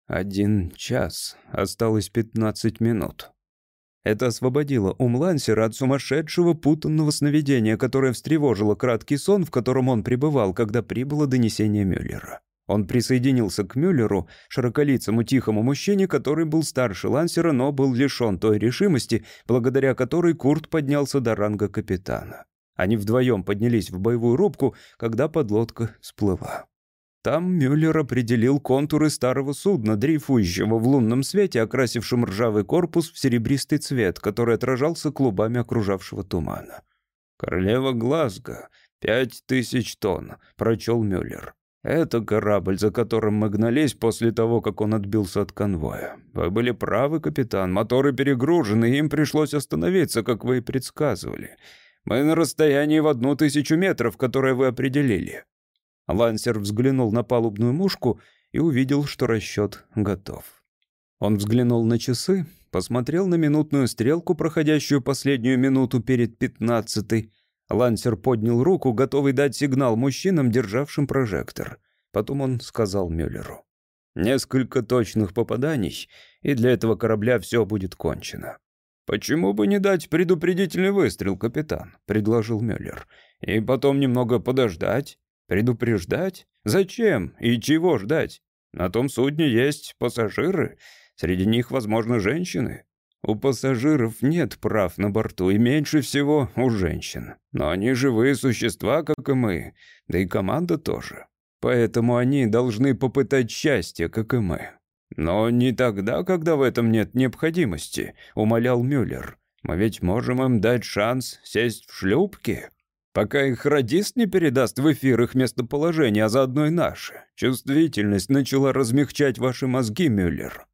Один час. Осталось пятнадцать минут. Это освободило ум Лансера от сумасшедшего путанного сновидения, которое встревожило краткий сон, в котором он пребывал, когда прибыло донесение Мюллера. Он присоединился к Мюллеру, широколицому тихому мужчине, который был старше Лансера, но был лишен той решимости, благодаря которой Курт поднялся до ранга капитана. Они вдвоем поднялись в боевую рубку, когда подлодка всплыла. Там Мюллер определил контуры старого судна, дрейфующего в лунном свете, окрасившем ржавый корпус в серебристый цвет, который отражался клубами окружавшего тумана. «Королева Глазго, пять тысяч тонн», — прочел Мюллер. «Это корабль, за которым мы гнались после того, как он отбился от конвоя. Вы были правы, капитан, моторы перегружены, и им пришлось остановиться, как вы и предсказывали. Мы на расстоянии в одну тысячу метров, которое вы определили». Лансер взглянул на палубную мушку и увидел, что расчет готов. Он взглянул на часы, посмотрел на минутную стрелку, проходящую последнюю минуту перед пятнадцатой. Лансер поднял руку, готовый дать сигнал мужчинам, державшим прожектор. Потом он сказал Мюллеру: «Несколько точных попаданий, и для этого корабля все будет кончено». «Почему бы не дать предупредительный выстрел, капитан?» — предложил Мюллер. «И потом немного подождать». «Предупреждать? Зачем? И чего ждать? На том судне есть пассажиры. Среди них, возможно, женщины. У пассажиров нет прав на борту, и меньше всего у женщин. Но они живые существа, как и мы. Да и команда тоже. Поэтому они должны попытать счастье, как и мы». «Но не тогда, когда в этом нет необходимости», — умолял Мюллер. «Мы ведь можем им дать шанс сесть в шлюпки». Пока их радист не передаст в эфир их местоположение, а заодно и наше. Чувствительность начала размягчать ваши мозги, Мюллер».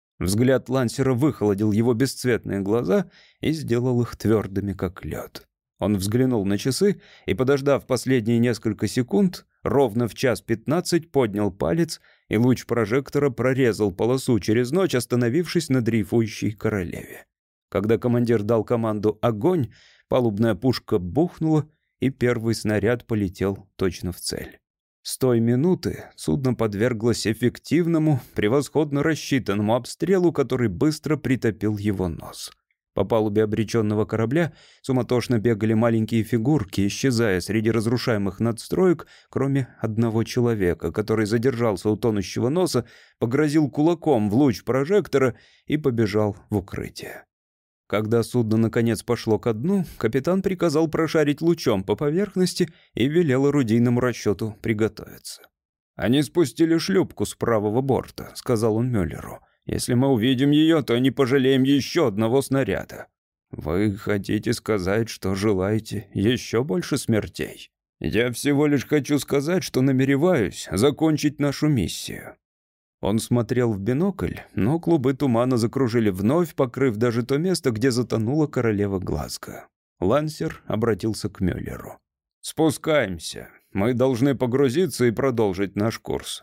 Взгляд Лансера выхолодил его бесцветные глаза и сделал их твердыми, как лед. Он взглянул на часы и, подождав последние несколько секунд, ровно в час пятнадцать поднял палец, и луч прожектора прорезал полосу через ночь, остановившись на дрейфующей королеве. Когда командир дал команду «Огонь», палубная пушка бухнула, и первый снаряд полетел точно в цель. С той минуты судно подверглось эффективному, превосходно рассчитанному обстрелу, который быстро притопил его нос. По палубе обреченного корабля суматошно бегали маленькие фигурки, исчезая среди разрушаемых надстроек, кроме одного человека, который задержался у тонущего носа, погрозил кулаком в луч прожектора и побежал в укрытие. Когда судно наконец пошло ко дну, капитан приказал прошарить лучом по поверхности и велел орудийному расчету приготовиться. «Они спустили шлюпку с правого борта», — сказал он Мюллеру. «Если мы увидим ее, то не пожалеем еще одного снаряда». «Вы хотите сказать, что желаете еще больше смертей?» «Я всего лишь хочу сказать, что намереваюсь закончить нашу миссию». Он смотрел в бинокль, но клубы тумана закружили вновь, покрыв даже то место, где затонула королева Глазго. Лансер обратился к Мюллеру. «Спускаемся. Мы должны погрузиться и продолжить наш курс».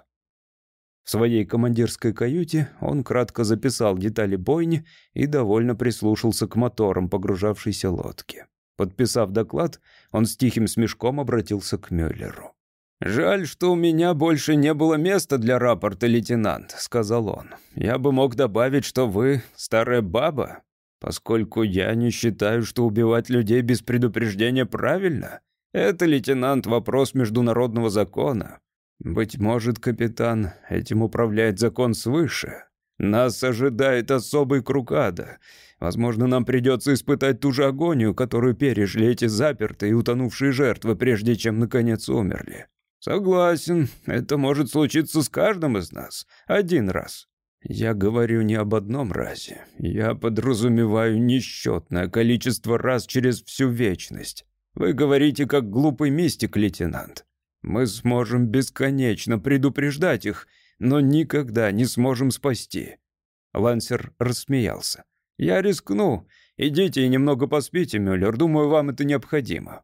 В своей командирской каюте он кратко записал детали бойни и довольно прислушался к моторам погружавшейся лодки. Подписав доклад, он с тихим смешком обратился к Мюллеру. «Жаль, что у меня больше не было места для рапорта, лейтенант», — сказал он. «Я бы мог добавить, что вы старая баба, поскольку я не считаю, что убивать людей без предупреждения правильно. Это, лейтенант, вопрос международного закона. Быть может, капитан, этим управляет закон свыше. Нас ожидает особый круг ада. Возможно, нам придется испытать ту же агонию, которую пережили эти запертые и утонувшие жертвы, прежде чем, наконец, умерли. Согласен, это может случиться с каждым из нас. Один раз. Я говорю не об одном разе. Я подразумеваю несчетное количество раз через всю вечность. Вы говорите, как глупый мистик, лейтенант. Мы сможем бесконечно предупреждать их, но никогда не сможем спасти». Лансер рассмеялся. «Я рискну. Идите и немного поспите, Мюллер. Думаю, вам это необходимо».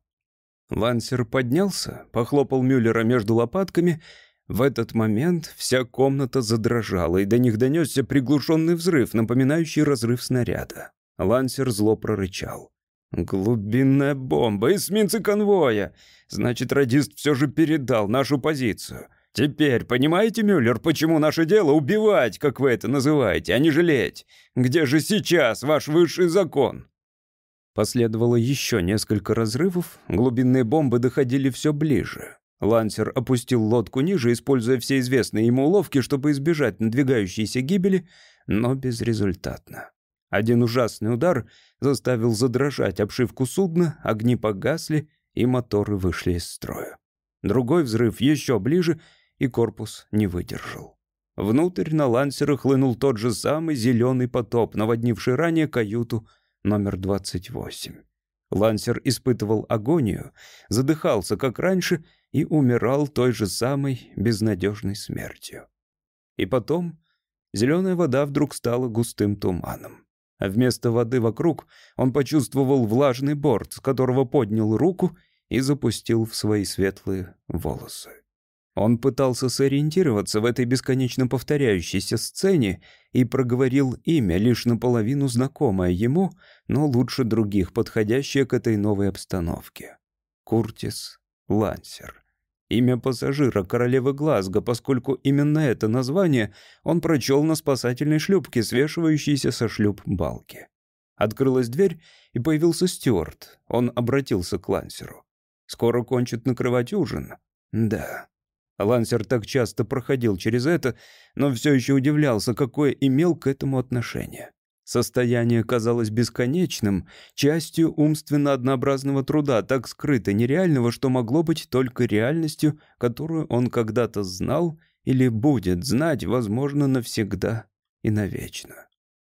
Лансер поднялся, похлопал Мюллера между лопатками. В этот момент вся комната задрожала, и до них донесся приглушенный взрыв, напоминающий разрыв снаряда. Лансер зло прорычал. «Глубинная бомба! Эсминцы конвоя! Значит, радист все же передал нашу позицию. Теперь понимаете, Мюллер, почему наше дело убивать, как вы это называете, а не жалеть? Где же сейчас ваш высший закон?» Последовало еще несколько разрывов, глубинные бомбы доходили все ближе. Лансер опустил лодку ниже, используя все известные ему уловки, чтобы избежать надвигающейся гибели, но безрезультатно. Один ужасный удар заставил задрожать обшивку судна, огни погасли, и моторы вышли из строя. Другой взрыв еще ближе, и корпус не выдержал. Внутрь на Лансера хлынул тот же самый зеленый потоп, наводнивший ранее каюту номер двадцать восемь. Лансер испытывал агонию, задыхался, как раньше, и умирал той же самой безнадежной смертью. И потом зеленая вода вдруг стала густым туманом. А вместо воды вокруг он почувствовал влажный борт, с которого поднял руку и запустил в свои светлые волосы. Он пытался сориентироваться в этой бесконечно повторяющейся сцене и проговорил имя, лишь наполовину знакомое ему, но лучше других, подходящее к этой новой обстановке. Куртис Лансер. Имя пассажира королевы Глазго, поскольку именно это название он прочел на спасательной шлюпке, свешивающейся со шлюп балки. Открылась дверь, и появился стюарт. Он обратился к Лансеру. «Скоро кончит накрывать ужин?» «Да». Лансер так часто проходил через это, но все еще удивлялся, какое имел к этому отношение. Состояние казалось бесконечным, частью умственно однообразного труда, так скрыто нереального, что могло быть только реальностью, которую он когда-то знал или будет знать, возможно, навсегда и навечно.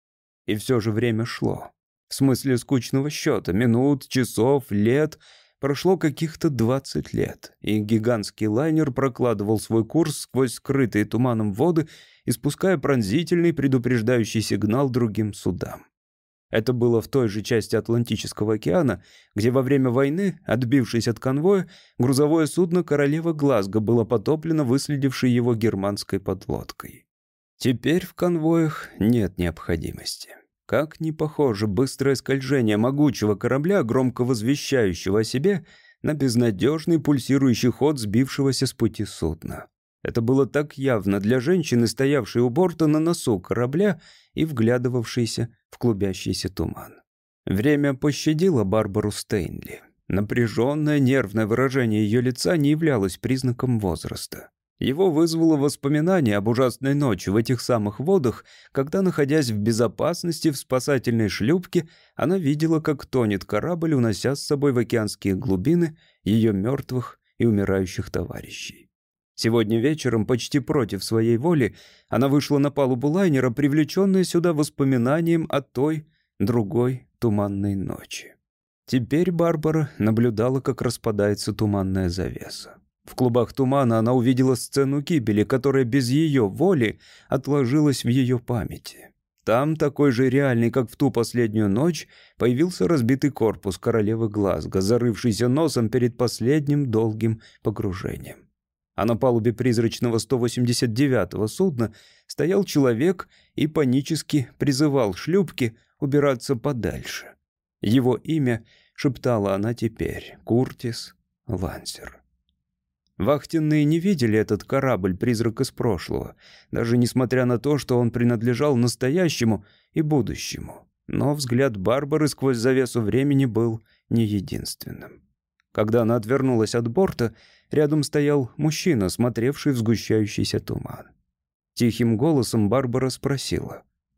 И все же время шло. В смысле скучного счета, минут, часов, лет. Прошло каких-то двадцать лет, и гигантский лайнер прокладывал свой курс сквозь скрытые туманом воды, испуская пронзительный предупреждающий сигнал другим судам. Это было в той же части Атлантического океана, где во время войны, отбившись от конвоя, грузовое судно «Королева Глазго» было потоплено выследившей его германской подлодкой. Теперь в конвоях нет необходимости. Как не похоже быстрое скольжение могучего корабля, громко возвещающего о себе, на безнадежный пульсирующий ход сбившегося с пути судна. Это было так явно для женщины, стоявшей у борта на носу корабля и вглядывавшейся в клубящийся туман. Время пощадило Барбару Стейнли. Напряженное, нервное выражение ее лица не являлось признаком возраста. Его вызвало воспоминание об ужасной ночи в этих самых водах, когда, находясь в безопасности в спасательной шлюпке, она видела, как тонет корабль, унося с собой в океанские глубины ее мертвых и умирающих товарищей. Сегодня вечером, почти против своей воли, она вышла на палубу лайнера, привлеченная сюда воспоминанием о той, другой туманной ночи. Теперь Барбара наблюдала, как распадается туманная завеса. В клубах тумана она увидела сцену гибели, которая без ее воли отложилась в ее памяти. Там, такой же реальный, как в ту последнюю ночь, появился разбитый корпус королевы Глазго, зарывшийся носом перед последним долгим погружением. А на палубе призрачного сто восемьдесят девятого судна стоял человек и панически призывал шлюпки убираться подальше. Его имя шептала она теперь — Куртис Лансер. Вахтенные не видели этот корабль-призрак из прошлого, даже несмотря на то, что он принадлежал настоящему и будущему. Но взгляд Барбары сквозь завесу времени был не единственным. Когда она отвернулась от борта, рядом стоял мужчина, смотревший в сгущающийся туман. Тихим голосом Барбара спросила: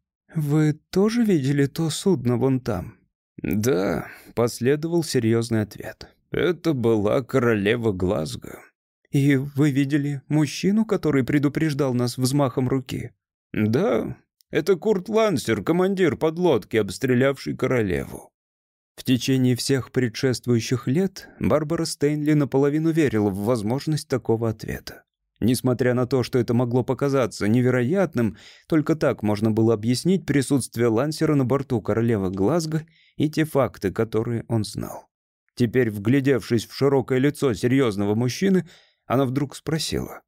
«Вы тоже видели то судно вон там?» «Да», — последовал серьезный ответ. «Это была королева Глазго». «И вы видели мужчину, который предупреждал нас взмахом руки?» «Да, это Курт Лансер, командир подлодки, обстрелявший королеву». В течение всех предшествующих лет Барбара Стейнли наполовину верила в возможность такого ответа. Несмотря на то, что это могло показаться невероятным, только так можно было объяснить присутствие Лансера на борту королевы Глазго и те факты, которые он знал. Теперь, вглядевшись в широкое лицо серьезного мужчины, она вдруг спросила: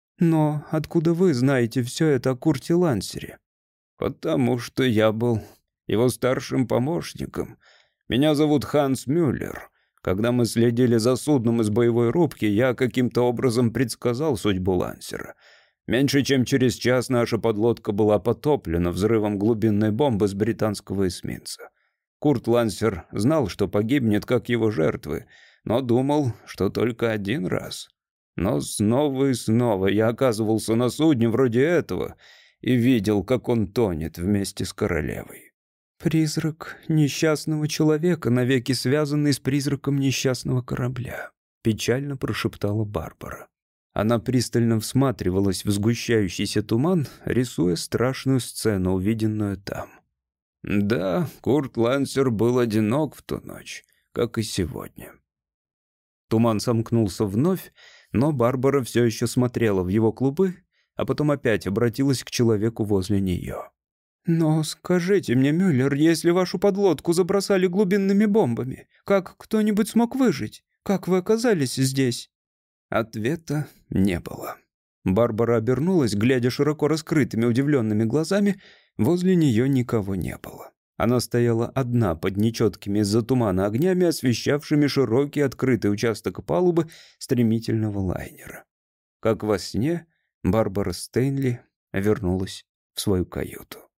«Но откуда вы знаете все это о Курте Лансере?» «Потому что я был его старшим помощником. Меня зовут Ханс Мюллер. Когда мы следили за судном из боевой рубки, я каким-то образом предсказал судьбу Лансера. Меньше чем через час наша подлодка была потоплена взрывом глубинной бомбы с британского эсминца. Курт Лансер знал, что погибнет, как его жертвы, но думал, что только один раз. Но снова и снова я оказывался на судне вроде этого и видел, как он тонет вместе с королевой». «Призрак несчастного человека, навеки связанный с призраком несчастного корабля», — печально прошептала Барбара. Она пристально всматривалась в сгущающийся туман, рисуя страшную сцену, увиденную там. «Да, Курт Лансер был одинок в ту ночь, как и сегодня». Туман сомкнулся вновь, но Барбара все еще смотрела в его клубы, а потом опять обратилась к человеку возле нее. «Но скажите мне, Мюллер, если вашу подлодку забросали глубинными бомбами, как кто-нибудь смог выжить? Как вы оказались здесь?» Ответа не было. Барбара обернулась, глядя широко раскрытыми удивленными глазами. Возле нее никого не было. Она стояла одна под нечеткими из-за тумана огнями, освещавшими широкий открытый участок палубы стремительного лайнера. Как во сне, Барбара Стейнли вернулась в свою каюту.